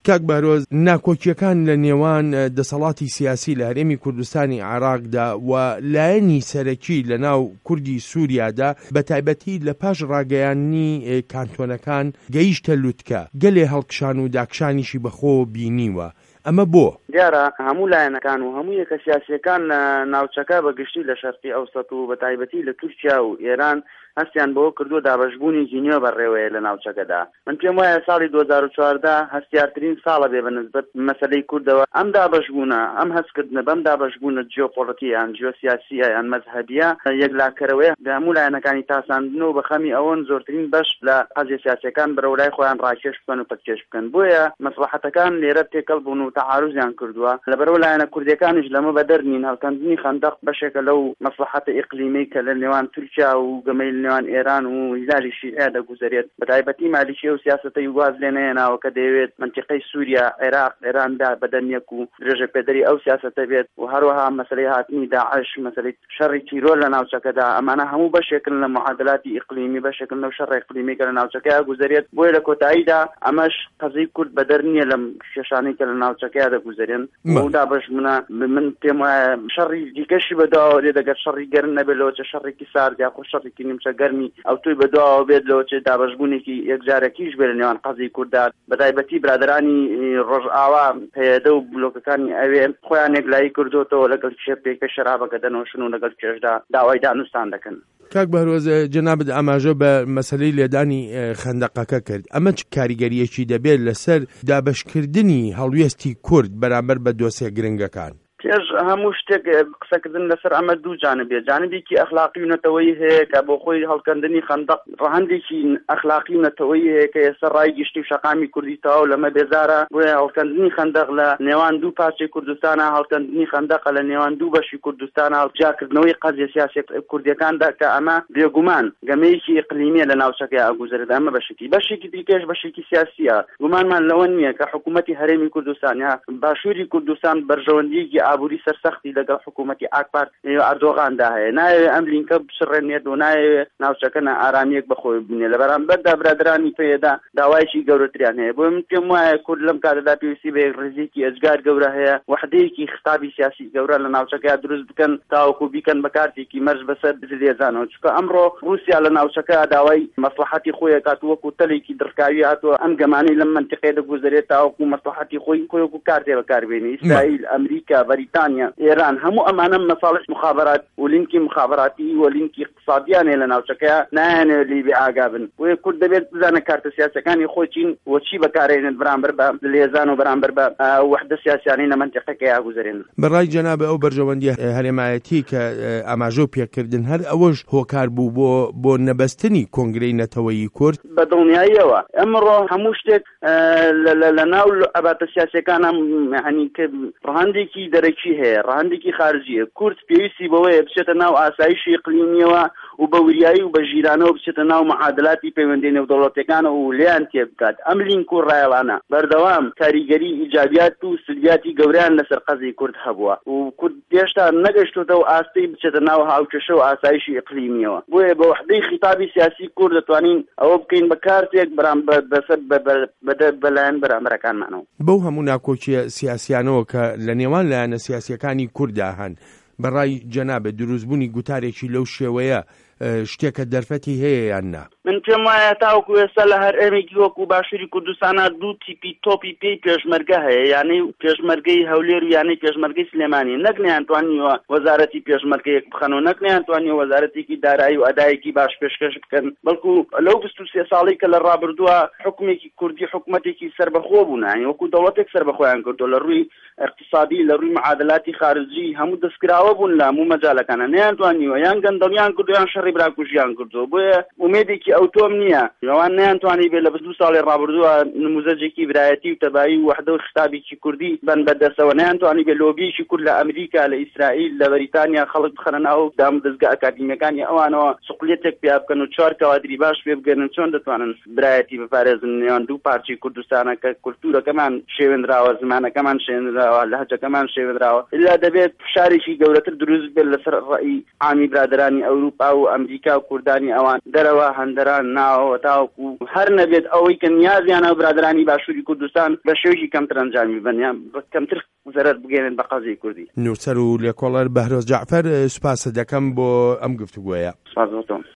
کاک بارۆز، ناکۆکیەکان لە نێوان دەسەڵاتی سیاسی لە هەرێمی کوردستانی عێراقدا و لایەنی سەرەکی لە ناو کوردی سووریادا بە تایبەتی لە پاش ڕاگەیاندنی کانتۆنەکان گەیشتە لووتکە، گەلێ هەڵکشان و داکشانیشی بەخۆ بینیوە. ئەمە بۆ دیارە هەموو لایەنەکان و هەموو یەکە سیاسیەکان لە ناوچەکە بەگشتی لە شەرقی ئەوسەط و بە تایبەتی لە تورکیا و ئێران هەستیان بەوە کردووە دابەشبوونی جینیۆ بەڕێوەیە لە ناوچەکەدا. من پێم وایە ساڵی 2014 هەستیارترین ساڵە بێ بەنسبەت مەسەلەی کوردەوە. ئەم دابەشبوونە، ئەم هەستکردنە بەم دابەشبوونە جیۆپۆلیتیە یان جیۆسیاسیە یان مەزهەبیە یەکلاکەرەوەیە لە هەموو لایەنەکانی تاساندنەوە بە خەمی ئەوەن زۆرترین بەش لە قەزیە سیاسیەکان بەرەولای خۆیان ڕاکێش بکەن و پەککێش بکەن. بۆیە مەسلحەتەکان لێرە تێکەڵ بوون و تەعاروزیان کردووە. لەبەرەوە لایەنە کوردیەکانیش لەمە بەدەرنین. هەڵکەندنی خەندەق بەشێکە لەو مەسلحەتە ئیقلیمی کە لە نێوان تورکیا و گەمەی لە نێوان ئێران و هیلالی شیعە دەگوزارێت. بەتایبەتی مالیشیە و سیاسەتەی واز لێ نەهێناوە کە دەیەوێت منتیقەی سووریا، عێراق، ئێراندا بەدەنیەک و درێژە پێدەری ئەو سیاسەتە بێت و هەروەها مەسەلەی هاتنی داعش، مەسەلەی شەڕی تیرۆر لە ناوچەکەدا، ئەمانە هەموو بەشێکن لە معادلاتی ئیقلیمی، بەشێکن لەو شەڕ ئیقلیمی کە لە ناوچەکەیە گوزارێت. بۆیە لە کۆتاییدا ئەمەش قەزەی کورد بەدەر نییە لەم کێشانەی کە لە ناوچەکەیە دەگوزارێن. ئەودا بەش من پێم وایە شەڕی دیکەشی بەداوە لێ دەگەر شەڕی گەرم نەبێت لەوە چە شەڕێکی سارد یا خۆ شەڕێکی نیمچە گەرمی ئەو توی بەداوە بێت لەوە چێ دابەشبوونێکی یەکجارەکیش بێت لە نێوان قەزی کورددا. بەتایبەتی برادرانی ڕۆژئاوا پەیەدە و بلۆکەکانی ئەوێ خۆیان یەکلایی کردوتەوە لەگەڵ شێپێکە شەرابەکە دەنۆشن و لەگەڵ کێشدا داوای دانوستان دەکەن. کاک بەهرۆز، جەنابەت ئاماژە بە مەسەلەی لێدانی خەندەقەکە کرد. ئەمە چ کاریگەریەکی دەبێت لەسەر دابەشکردنی هەڵوێستی کورد بەرامبەر بە دۆسێ گرنگەکان؟ پێش هەموو شتێک قسەکردن لەسەر ئەمە دوو جانبێ. جانبێکی ئەخلاقی و نەتەوەیی هەیە کە بۆ خۆی هەڵکەندنی خەندەق ڕەهەندێکی ئەخلاقی و نەتەوەیی هەیە کە ئێستا ڕای گشتی و شەقامی کوردی تەواو لەمە بێزارە. بۆیە هەڵکەندنی خەندەق لە نێوان دوو پارچەی کوردستانە، هەڵکەندنی خەندەقە لە نێوان دوو بەشی کوردستانە، هەڵبژاردنەوەی قەزیە سیاسی کوردیەکاندا کە ئەمە بێگومان گەمەیەکی ئیقلیمیە لە ناوچەکەی ئاگوزارێت. ئەمە بەشێکی دیکەش بەشێکی سیاسیە. گومانمان لەوە نییە کە حکوومەتی هەرێمی کوردستان یا باشووری کوردستان بەرژەوەندیەکی ئابووری سەرسەختی لەگەڵ حکوومەتی ئاکبار ئەردۆغاندا هەیە. نایەوێت ئەم لینکە بشڕێنێت و نایەوێت ناوچەکە ئارامەیەک بەخۆی بنێ. لە بەرامبەردا برادرانی پێدا داوایشی گەورەتریان هەیە. بۆ من پێم وایە کورد لەم کاتەدا پێویستی بە ڕێزێکی ئەجگار گەورە هەیە، وحدەیەکی خستابی سیاسی گەورە لە ناوچەکەیە دروست بکەن تاوەکو بیکەن بە کارتێکی مەرج بەسەر لێزانەوە. چونکە ئەمڕۆ رووسیا لە ناوچەکە داوای مەسلحەتی خۆی کات وەکو تەلێکی دڕکاوی هاتووە ئەم گەمانەی لەم منتیقەیە دەگوزارێت تاوەکو مەسلحەتی خۆی وەکو کارتێ بەکاربێنێ. ئیسرائیل، ئەمریکا، بەریتانیا، ئێران هەموو ئەمانە مەساڵح مخابرات و لینکی مخابراتی و لینکی اقتصادیانێ لە ناوچەکەیە نایەنێت لێبێ ئاگا بن. بۆیە کورد دەبێت بزانە کارتە سیاسەکانی خۆی چین وەچی بەکارهێنێت بەرامبەر بە لێزان و بەرامبەر بە وحدە سیاسیانەی لە منتیقەکەیە ئاگوزارێن. بەڕای جەناب ئەو بەرژەوەندیە هەرێمایەتی کە ئاماژە پێکردن هەر ئەوەش هۆکار بوو بۆ نەبەستنی کۆنگرەی نەتەوەیی کورد بەدڵنیاییەوە. ئەمڕۆ هەموو شتێک لە ناو ئەباتە سیاسیەکان هەنی کە ڕەهەندێکی دەرەکی هەیە، ڕەهەندێکی خارجیە. کورد پێویستی بەوەیە بچێتە ناو ئاسایشی ئیقلیمیەوە و بە وریایی و بە ژیرانەوە بچێتە ناو معادلاتی پەیوەندی نێودەوڵەتیەکانە و لێیان تێ بکات. ئەم لینک و ڕایەڵانە بەردەوام کاریگەری ئیجابیات و سلبیاتی گەوریان لەسەر قەزی کورد هەبووە و کورد هێشتا نەگەشتوتەوە ئاستەی بچێتە ناو هاوکێشە و ئاسایشی ئیقلیمیەوە. بۆیە بە وحدەی خیتابی سیاسی کورد دەتوانین ئەوە بکەین بە کارتێک بەلایەن بەرامبەرەکانمانەوە. بەو هەموو ناکۆچیە سیاسیانەوە کە لە نێوان لایەنە سیاسیەکانی کووردا هەن، بەڕای جەنابێت دروستبوونی گوتارێکی لەو شێوەیە شتێکە دەرفەتی هەیە یان نا؟ من پێم وایە تاوەکو ئێستا لە هەرێمێکی وەکو باشووری کوردستانە دوو تیپی تۆپی پێی پێشمەرگە هەیە، یعنی پێشمەرگەی هەولێر و یعنی پێشمەرگەی سلێمانی. نەک نەیانتوانیوە وەزارەتی پێشمەرگەیەک بخەنەوە، نەک نەیانتوانیوە وەزارەتێکی دارایی و ئەدایەکی باش پێشکەش بکەن، بەڵکو لەو 23 ساڵی کە لە ڕابردووە حکومێکی کوردی حکومەتێکی سەربەخۆ بوون، یعنی وەکو دەوڵەتێک سەربەخۆیان کردو لە ڕووی اقتصادی، لە ڕووی معادلاتی خارجی هەموو دەستکراوە بوون لە هەموو مەجالەکانە. نەیانتوانیوە یان گەندەڵیان کردو یان شەڕی براکوژیان کردو. بۆیە ئومێدێکی ئەوتۆم نییە ئەوان نەیانتوانی بێت لە 2 ساڵی ڕابردووە نموزەجێکی برایەتی و تەبایی و وحدە و خستابێکی کوردی بن بەدەستەوە. نەیانتوانی بێت لۆبیەکی کورد لە ئەمریکا، لە ئیسرائیل، لە بەریتانیا خەڵک بخەنە ناو دام دەستگا ئەکادیمیەکانی ئەوانەوە سوقلێتێک پیا بکەن و 4 کەوادری باش پێ بگەنن چۆن دەتوانن برایەتی بپارێزن نێوان دوو پارچەی کوردستانە کە کولتورەکەمان شێوێنراوە، زمانەکەمان شێوێنراوە، لەهجەکەمان شێوێنراوە. ئللا دەبێت فشارێکی گەورەتر دروست بێت لەسەر ڕەئی عامی برادرانی ئەوروپا و ئەمریکا و کوردانی ئەوان دەرەوە هەندەران ناوەوە تاوەکو هەر نەبێت ئەوەی کە نیازیانە برادرانی باشووری کوردستان بە شێوەیەکی کەمتر ئەنجامی بەنیان کەمتر زەرەر بگەێنن بە قەزای کوردی. نورسەر و لێکۆڵەر بەهرۆز جەعفەر سوپاس دەکەم بۆ ئەم گفتوگۆیە. سپاس بۆتۆ.